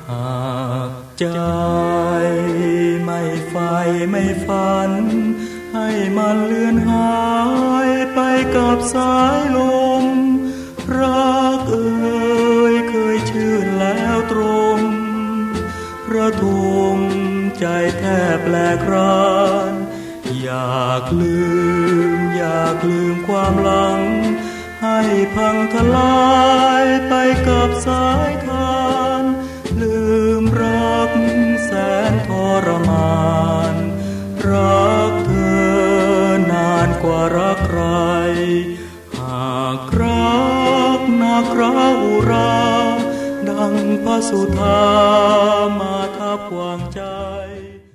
หากใจไม่ใฝ่ไม่ฝันให้มันเลือนหายไปกับสายลมรักเอ่ยเคยชื่นแล้วตรงระทมใจแทบแหลกรานอยากลืมความหลังให้พังทลายไปกับสายทานลืมรักแสนทรมานรักเธอนานกว่ารักใครหากรักนักราอุราดังพระสุธามาทับวางใจ